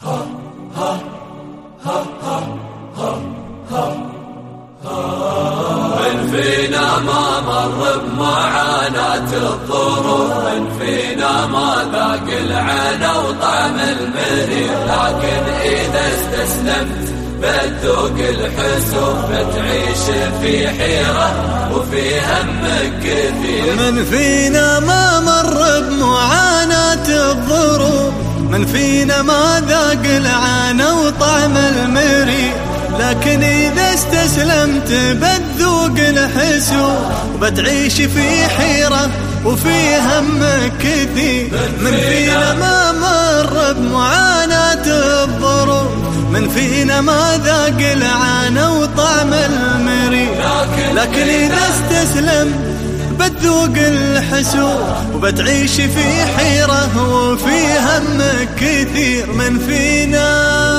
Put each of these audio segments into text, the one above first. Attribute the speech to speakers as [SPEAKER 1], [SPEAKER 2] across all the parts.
[SPEAKER 1] من فينا ما مر بمعاناة الظروف، من فينا ما ذاق العنا وطعم المرير، لكن إذا استسلمت بتذوق الحسوف، بتعيش في حيرة وفي هم كثير.
[SPEAKER 2] من فينا ما مر بمعاناة الظروف، من فينا ما ذاق العنا وطعم المرير، لكن إذا استسلمت بتذوق الحسوف، وبتعيش في حيرة وفي هم كثير. من فينا ما مر بمعاناة الظروف، من فينا ما ذاق العنا وطعم المرير، لكن إذا استسلمت بتذوق الحسوف، وبتعيش في حيرة وفي هم كثير. من فينا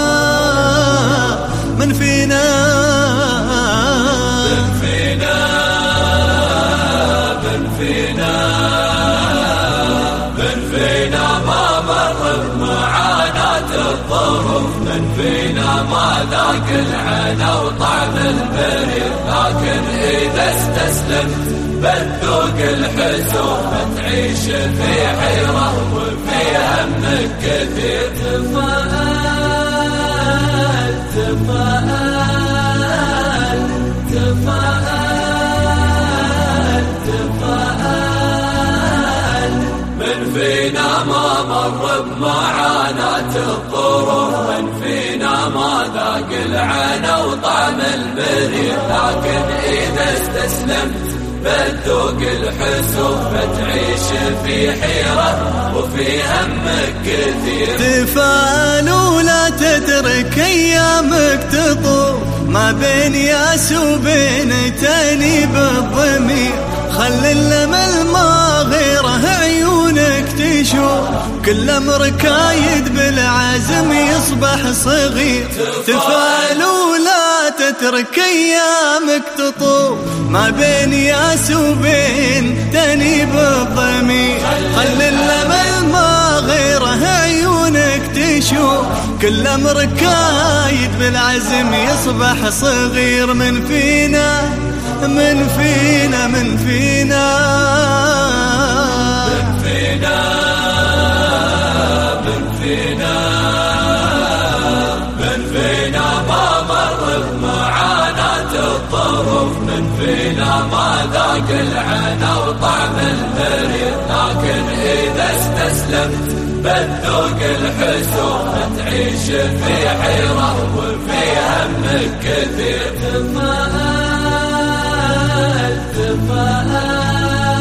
[SPEAKER 2] من فينا
[SPEAKER 1] من فينا من فينا من فينا ما مر بمعاناة الظروف، من فينا ما ذاق العنا وطعم المرير، لكن إذا استسلمت بتذوق الحسوف، بتعيش في حيرة وفي هم كثير. تفاءل من فينا ما مر بمعاناة الظروف، من فينا ما ذاق العنا وطعم المرير، لكن إذا استسلمت بتذوق الحسوف، بتعيش في حيرة وفي هم كثير.
[SPEAKER 2] تفاءل ولا تترك أيامك تطوف، ما بين ياس وبين تانيب الضمير، خل الأمل ما غيره عيونك تشوف، كل أمر كايد بالعزم يصبح صغير. تفاءل ولا تترك أيامك تطوف، ما بين ياس وبين تانيب الضمير، خل الأمل ما غيره عيونك تشوف، كل أمر كايد بالعزم يصبح صغير. من فينا من فينا من فينا
[SPEAKER 1] من فينا من فينا من فينا ما مر بمعاناة الظروف، من فينا ما ذاق العنا وطعم المرير، لكن إذا استسلمت بتذوق الحسوف، بتعيش في حيرة وفي هم كثير. تفاءل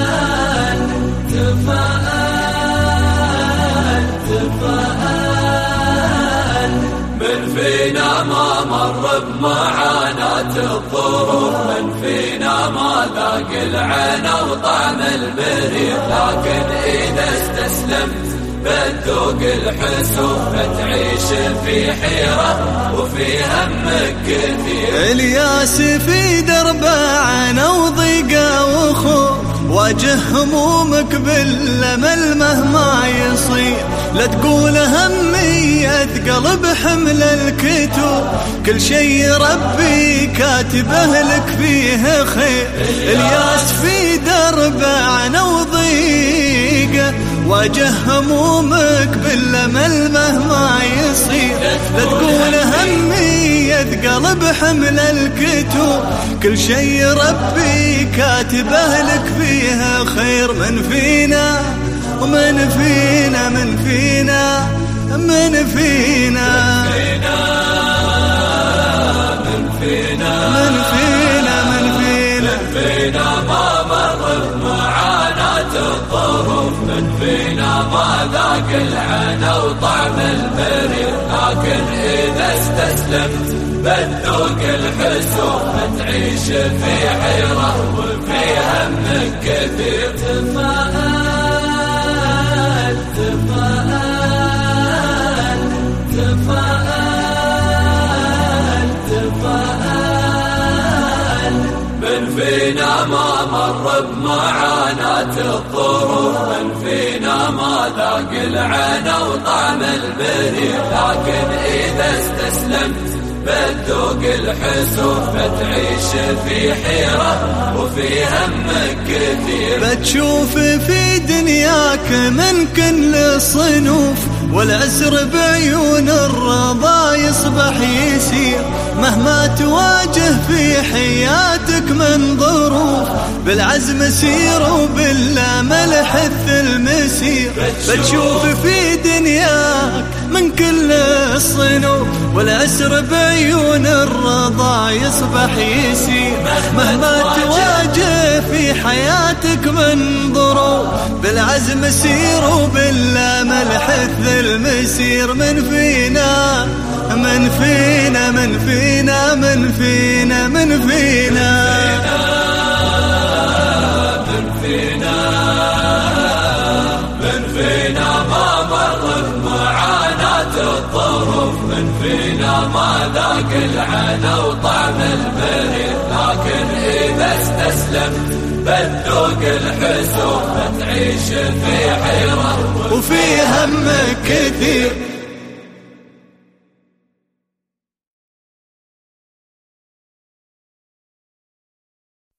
[SPEAKER 1] من فينا ما مر بمعاناة الظروف، من فينا ما ذاق العنا وطعم المرير، لكن إذا استسلمت بتذوق الحسوف، بتعيش في حيرة وفي هم كثير.
[SPEAKER 2] الياس في دربه عنا وضيقه وخوف، واجه همومك بالأمل مهما يصير، لا تقول همي أثقل بحمل الكتوب، كل شي ربي كاتبه لك فيه خير. الياس في دربه عنا وضيقه، واجه همومك بالأمل مهما يصير، لا تقول همي يثقل بحمل الكتوب، كل شي ربي كاتبه لك فيها خير. من فينا ومن فينا من فينا من فينا
[SPEAKER 1] من فينا
[SPEAKER 2] من فينا من فينا
[SPEAKER 1] من فينا ما مر بمعاناة الظروف، من فينا ما ذاق العنا وطعم المرير، لكن إذا استسلمت بتذوق الحسوف، بتعيش في حيرة وفي هم كثير. تفاءل من فينا ما مر بمعاناة الظروف، من فينا ما ذاق العنا وطعم المرير، لكن إذا استسلمت بتذوق الحسوف، بتعيش في حيرة وفي همك كثير.
[SPEAKER 2] بتشوف في دنياك من كل الصنوف، والعسر بعيون الرضا يصبح يسير. مهما تواجه في حياتك من ظروف، بالعزم سير وبالامل حث المسير. بتشوف في دنياك من كل الصنوف، والعسر بعيون الرضا يصبح يسير. مهما تواجه في حياتك من ظروف، بالعزم سير وبالامل حث المسير. من فينا من فينا من فينا من فينا من فينا
[SPEAKER 1] من فينا ما مر بمعاناة الظروف، من فينا ما ذاق العنا وطعم البريد. لكن إذا استسلمت بتذوق الحسوف، بتعيش في حيرة
[SPEAKER 2] وفي همك كثير.